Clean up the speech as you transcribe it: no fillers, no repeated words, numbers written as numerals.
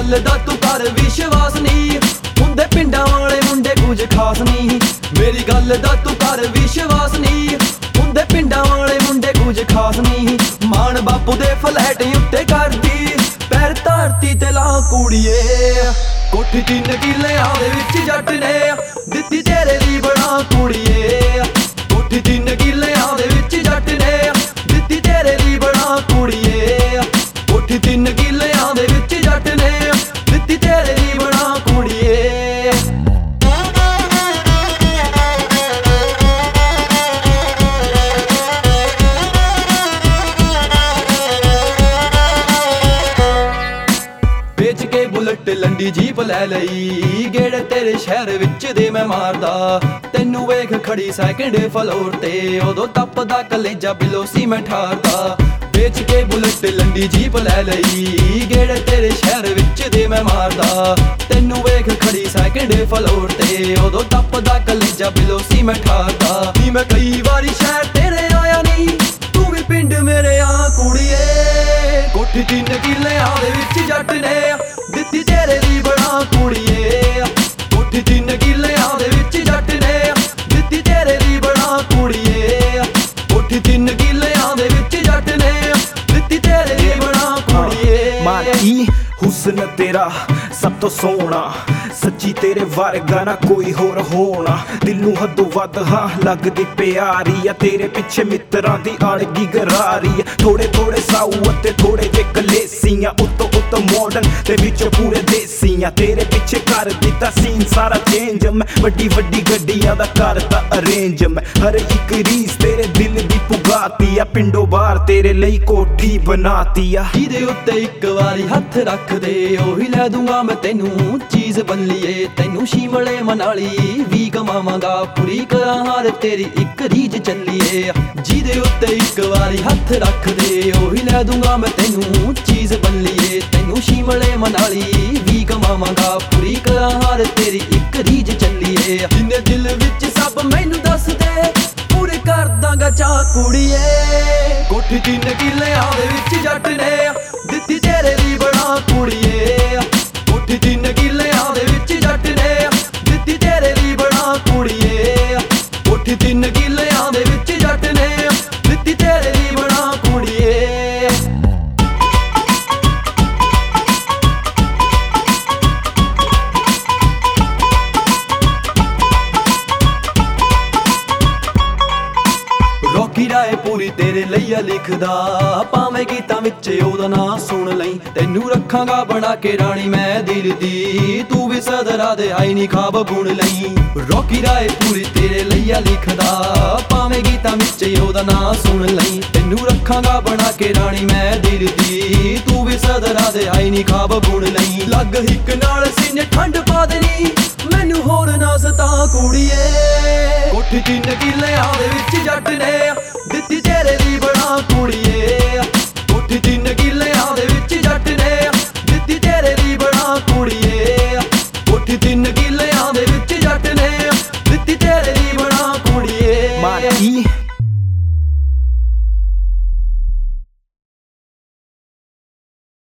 ਗੱਲ ਦਾ ਤੂੰ ਕਰ ਵਿਸ਼ਵਾਸ ਨਹੀਂ, ਹੁੰਦੇ ਪਿੰਡਾਂ ਵਾਲੇ ਮੁੰਡੇ ਕੁਝ ਖਾਸ ਨਹੀਂ। ਮੇਰੀ ਗੱਲ ਦਾ ਤੂੰ ਕਰ ਵਿਸ਼ਵਾਸ ਨਹੀਂ, ਹੁੰਦੇ ਪਿੰਡਾਂ ਵਾਲੇ ਮੁੰਡੇ ਕੁਝ ਖਾਸ ਨਹੀਂ। ਮਾਣ ਬਾਪੂ ਦੇ ਫਲੈਟ ਉੱਤੇ ਕਰਦੀ, ਪੈਰ ਧਰਤੀ ਤੇ ਲਾ ਕੁੜੀਏ। ਕੋਠੀ 3 ਕਿੱਲਿਆਂ ਦੇ ਵਿੱਚ ਜੱਟ ਨੇ ਦਿੱਤੀ ਤੇਰੇ ਲਈ ਬਣਾ ਕੁੜੀਏ। ਕੋਠੀ 3 ਕਿੱਲਿਆਂ ਦੇ ਵਿੱਚ ਜੱਟ ਨੇ ਦਿੱਤੀ ਤੇਰੇ ਲਈ ਬਣਾ ਕੁੜੀਏ। ਕੋਠੀ 3 ਕਿੱਲਿਆਂ ਦੇ ਵਿੱਚ ਜੱਟ ਨੇ ਦਿੱਤੀ ਤੇਰੇ ਲਈ ਬਣਾ ਕੁੜੀਏ। ਵੇਚ ਕੇ ਬੁਲਟ ਲੰਡੀ ਜੀਪ ਲੈ ਲਈ, ਗੇੜੇ ਤੇਰੇ ਸ਼ਹਿਰ ਵਿੱਚ ਦੇ ਮੈਂ ਮਾਰਦਾ। ਤੈਨੂੰ ਵੇਖ ਖੜੀ ਸੈਕਿੰਡ ਫਲੋਰ ਤੇ, ਉਦੋਂ ਤੱਪਦਾ ਕਲੇਜਾ ਬਿਲੋ ਸੀ ਮੈਂ ਠਾਰਦਾ। ਵੇਚ ਕੇ ਬੁਲਟ ਲੰਡੀ ਜੀਪ ਲੈ ਲਈ, ਗੇੜੇ ਤੇਰੇ ਸ਼ਹਿਰ ਵਿੱਚ ਦੇ ਮੈਂ ਮਾਰਦਾ। ਤੈਨੂੰ ਵੇਖ ਖੜੀ ਸੈਕਿੰਡ ਫਲੋਰ ਤੇ, ਉਦੋਂ ਤੱਪਦਾ ਕਲੇਜਾ ਬਿਲੋ ਸੀ ਮੈਂ ਠਾਰਦਾ। ਨੀ ਮੈਂ ਕਈ ਵਾਰੀ ਸ਼ਹਿਰ ਤੇਰੇ ਆਇਆ ਨਹੀਂ, ਤੂੰ ਵੀ ਪਿੰਡ ਮੇਰੇ ਆ ਕੁੜੀਏ। ਕੋਠੀ 3 ਕਿੱਲਿਆਂ ਦੇ ਵਿੱਚ ਜੱਟ ਨੇ ਦਿੱਤੀ ਤੇਰੇ ਲਈ ਬਣਾ ਕੁੜੀਏ। ਕੋਠੀ 3 ਕਿੱਲਿਆਂ ਦੇ ਵਿੱਚ ਜੱਟ ਨੇ ਦਿੱਤੀ ਤੇਰੇ ਲਈ ਬਣਾ ਕੁੜੀਏ। ਕੋਠੀ 3 ਕਿੱਲਿਆਂ ਦੇ ਵਿੱਚ ਜੱਟ ਨੇ ਦਿੱਤੀ ਤੇਰੇ ਲਈ ਬਣਾ ਕੁੜੀਏ। ਮਾਰੀ ਹੁਸਨ ਤੇਰਾ ਸਭ ਤੋਂ ਸੋਹਣਾ, ਸੱਚੀ ਤੇਰੇ ਵਰਗਾ ਨਾ ਕੋਈ ਹੋਰ ਹੋਣਾ। ਦਿਲ ਨੂੰ ਹੱਦੋਂ ਵੱਧ ਹਾਂ ਲੱਗਦੀ ਪਿਆਰੀ ਆ, ਤੇਰੇ ਪਿੱਛੇ ਮਿੱਤਰਾਂ ਦੀ ਅੜਗੀ ਗਰਾਰੀ ਆ। ਥੋੜੇ ਥੋੜੇ ਸਾਊ ਅਤੇ ਥੋੜੇ ਜੇ ਕਲੇਸੀਆਂ, ਉੱਤੋਂ ਮਾਡਰਨ ਤੇ ਵਿੱਚੋਂ ਪੂਰੇ ਦੇਸੀਆਂ। ਤੇਰੇ ਪਿੱਛੇ ਕਰ ਦਿੱਤਾ ਸੀਨ ਸਾਰਾ ਚੇਂਜ, ਮੈਂ ਵੱਡੀ ਵੱਡੀ ਗੱਡੀਆਂ ਦਾ ਕਰਦਾ ਅਰੇਂਜ। ਮੈਂ ਹਰ ਇੱਕ ਰੀਸ ਤੇਰੇ ਦਿਲ ਦੀ ਪੁਗਾਤੀ ਆ, ਪਿੰਡੋਂ ਬਾਹਰ ਤੇਰੇ ਲਈ ਕੋਠੀ ਬਣਾਤੀ ਆ। ਜਿਹਦੇ ਉੱਤੇ ਇੱਕ ਵਾਰੀ ਹੱਥ ਰੱਖ ਦੇ, ਉਹੀ ਲੈ ਦੂੰਗਾ ਮੈਂ ਤੈਨੂੰ ਚੀਜ਼ ਬੱਲੀਏ। ਤੈਨੂੰ ਸ਼ਿਮਲੇ ਮਨਾਲੀ ਵੀ ਕਮਾਵਾਂਗਾ, ਪੂਰੀ ਕਰਾਂ ਹਰ ਤੇਰੀ ਇੱਕ ਰੀਝ ਚੱਲੀਏ। ਜਿਹਦੇ ਉੱਤੇ ਇੱਕ ਵਾਰੀ ਹੱਥ ਰੱਖ ਦੇ, ਉਹੀ ਲੈ ਦੂੰਗਾ ਮੈਂ ਤੈਨੂੰ ਚੀਜ਼ ਬੱਲੀਏ। ਤੈਨੂੰ ਸ਼ਿਮਲੇ ਮਨਾਲੀ ਵੀ ਕਮਾਵਾਂਗਾ, ਪੂਰੀ ਕਰਾਂ ਹਰ ਤੇਰੀ ਇੱਕ ਰੀਝ ਚੱਲੀਏ। ਜਿੰਨੇ ਦਿਲ ਵਿੱਚ ਸਭ ਮੈਨੂੰ ਦੱਸ ਦੇ, ਪੂਰੇ ਕਰ ਦਾਂਗਾ ਚਾਹ ਕੁੜੀਏ। ਕੋਠੀ 3 ਕਿੱਲਿਆਂ ਦੇ ਵਿੱਚ ਜੱਟ ਨੇ ਦਿੱਤੀ ਤੇਰੇ ਲਈ ਬਣਾ ਕੁੜੀਏ। ਕੋਠੀ 3 ਕਿੱਲਿਆਂ ਦੇ ਵਿੱਚ ਜੱਟ ਨੇ ਦਿੱਤੀ ਤੇਰੇ ਲਈ ਬਣਾ ਕੁੜੀਏ। ਕੋਠੀ 3 ਕਿੱਲਿਆਂ ਦੇ ਵਿੱਚ ਜੱਟ ਨੇ ਦਿੱਤੀ ਤੇਰੇ ਲਈ ਬਣਾ ਕੁੜੀਏ। ਰੌਕੀ ਰਾਏ ਪੂਰੀ ਤੇਰੇ ਲਈ ਆ ਲਿਖਦਾ, ਭਾਵੇਂ ਗੀਤਾਂ ਵਿੱਚ ਉਹਦਾ ਨਾਂ ਸੁਣ ਲਈ। ਤੈਨੂੰ ਰੱਖਾਂਗਾ ਬਣਾ ਕੇ ਰਾਣੀ ਮੈਂ ਦਿਲ ਦੀ, ਤੂੰ ਵੀ ਸਦਰਾ ਦੇ ਆਈ ਨੀ ਖਾਬ ਬੁਣ ਲਈ। ਰੌਕੀ ਰਾਏ ਪੂਰੀ ਤੇਰੇ ਲਈ ਆ ਲਿਖਦਾ, ਭਾਵੇਂ ਗੀਤਾਂ ਵਿੱਚ ਉਹਦਾ ਨਾਂ ਸੁਣ ਲਈ। ਤੈਨੂੰ ਰੱਖਾਂਗਾ ਬਣਾ ਕੇ ਰਾਣੀ ਮੈਂ ਦਿਲ ਦੀ, ਤੂੰ ਵੀ ਸਦਰਾ ਦੇ ਆਈ ਨੀ ਖਾਬ ਬੁਣ ਲਈ। ਲੱਗ ਹਿੱਕ ਨਾਲ ਸੀਨੇ ਠੰਡ ਪਾ ਦੇਣੀ, ਮੈਨੂੰ ਹੋਰ ਨਾ ਸਤਾ ਕੁੜੀਏ। ਕੋਠੀ 3 ਕਿੱਲਿਆਂ ਦੇ ਵਿੱਚ ਜੱਟ ਨੇ ਦਿੱਤੀ